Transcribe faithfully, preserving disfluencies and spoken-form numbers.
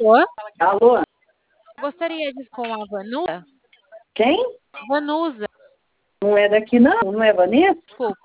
Alô? Alô? Gostaria de com a Vanusa? Quem? Vanusa. Não é daqui não? Não é Vanessa? Desculpa.